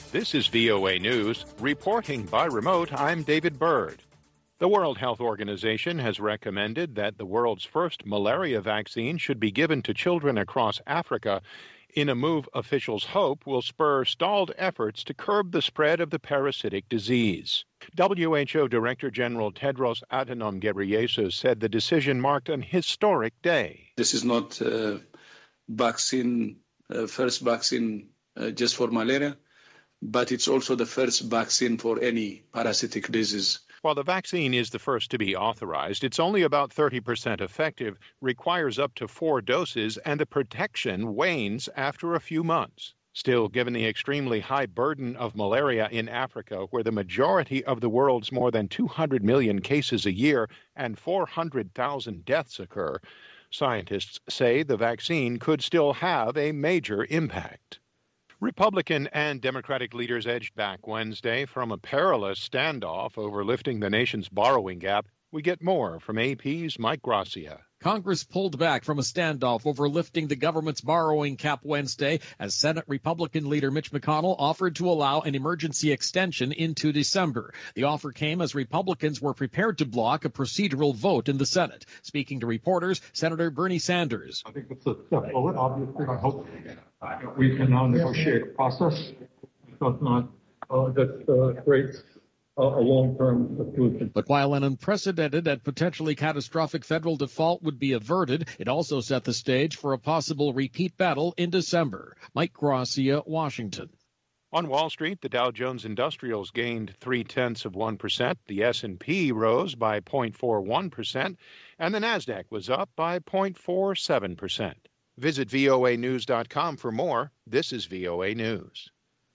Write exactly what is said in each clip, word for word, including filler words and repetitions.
This is V O A News. Reporting by remote, I'm David Byrd. The World Health Organization has recommended that the world's first malaria vaccine should be given to children across Africa in a move officials hope will spur stalled efforts to curb the spread of the parasitic disease. W H O Director General Tedros Adhanom Ghebreyesus said the decision marked an historic day. This is not a vaccine, uh, first vaccine uh, just for malaria, but it's also the first vaccine for any parasitic disease. While the vaccine is the first to be authorized, it's only about thirty percent effective, requires up to four doses, and the protection wanes after a few months. Still, given the extremely high burden of malaria in Africa, where the majority of the world's more than two hundred million cases a year and four hundred thousand deaths occur, scientists say the vaccine could still have a major impact. Republican and Democratic leaders edged back Wednesday from a perilous standoff over lifting the nation's borrowing gap. We get more from A P's Mike Gracia. Congress pulled back from a standoff over lifting the government's borrowing cap Wednesday as Senate Republican leader Mitch McConnell offered to allow an emergency extension into December. The offer came as Republicans were prepared to block a procedural vote in the Senate. Speaking to reporters, Senator Bernie Sanders. I think it's a step forward. Obviously, I hope we can now negotiate a process does not uh, that uh, creates a long-term solution. But while an unprecedented and potentially catastrophic federal default would be averted, it also set the stage for a possible repeat battle in December. Mike Gracia, Washington. On Wall Street, the Dow Jones Industrials gained three-tenths of one percent, the S and P rose by zero point four one percent, and the Nasdaq was up by zero point four seven percent. Visit V O A news dot com for more. This is V O A News.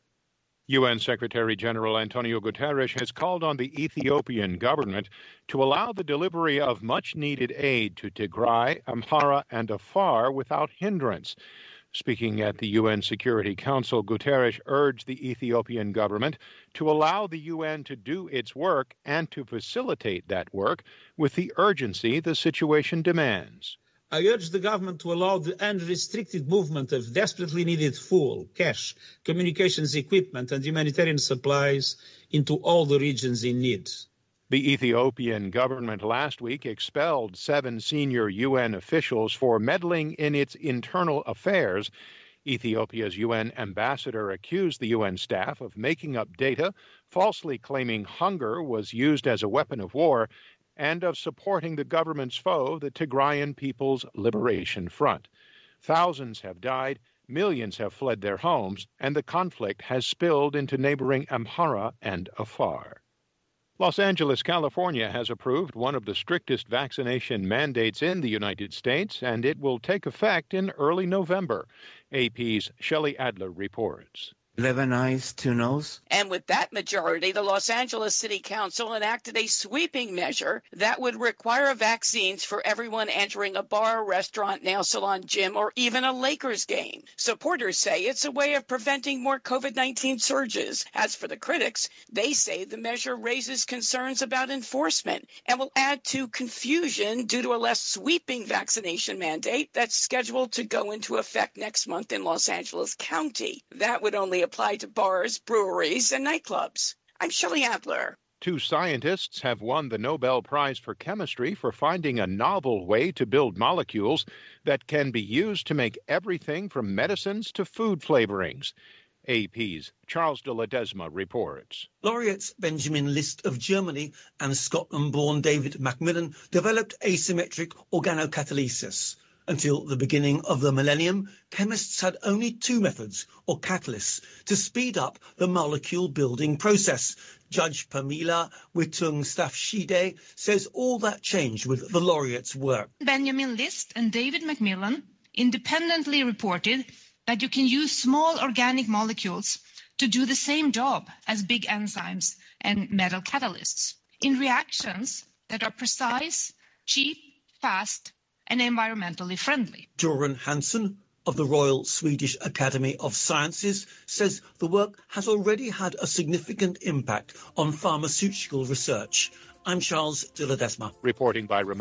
U N Secretary General Antonio Guterres has called on the Ethiopian government to allow the delivery of much-needed aid to Tigray, Amhara, and Afar without hindrance. Speaking at the U N Security Council, Guterres urged the Ethiopian government to allow the U N to do its work and to facilitate that work with the urgency the situation demands. I urge the government to allow the unrestricted movement of desperately needed fuel, cash, communications equipment, and humanitarian supplies into all the regions in need. The Ethiopian government last week expelled seven senior U N officials for meddling in its internal affairs. Ethiopia's U N ambassador accused the U N staff of making up data, falsely claiming hunger was used as a weapon of war, and of supporting the government's foe, the Tigrayan People's Liberation Front. Thousands have died, millions have fled their homes, and the conflict has spilled into neighboring Amhara and Afar. Los Angeles, California has approved one of the strictest vaccination mandates in the United States, and it will take effect in early November. A P's Shelley Adler reports. eleven eyes, two nose. And with that majority, the Los Angeles City Council enacted a sweeping measure that would require vaccines for everyone entering a bar, restaurant, nail salon, gym, or even a Lakers game. Supporters say it's a way of preventing more COVID nineteen surges. As for the critics, they say the measure raises concerns about enforcement and will add to confusion due to a less sweeping vaccination mandate that's scheduled to go into effect next month in Los Angeles County. That would only apply to bars, breweries, and nightclubs. I'm Shelley Adler. Two scientists have won the Nobel Prize for Chemistry for finding a novel way to build molecules that can be used to make everything from medicines to food flavorings. A P's Charles de Ledesma reports. Laureates Benjamin List of Germany and Scotland-born David Macmillan developed asymmetric organocatalysis. Until the beginning of the millennium, chemists had only two methods, or catalysts, to speed up the molecule-building process. Judge Pamela Witung-Stafshide says all that changed with the laureates' work. Benjamin List and David Macmillan independently reported that you can use small organic molecules to do the same job as big enzymes and metal catalysts in reactions that are precise, cheap, fast, and environmentally friendly. Joran Hansen of the Royal Swedish Academy of Sciences says the work has already had a significant impact on pharmaceutical research. I'm Charles de Ledesma. Reporting by remote.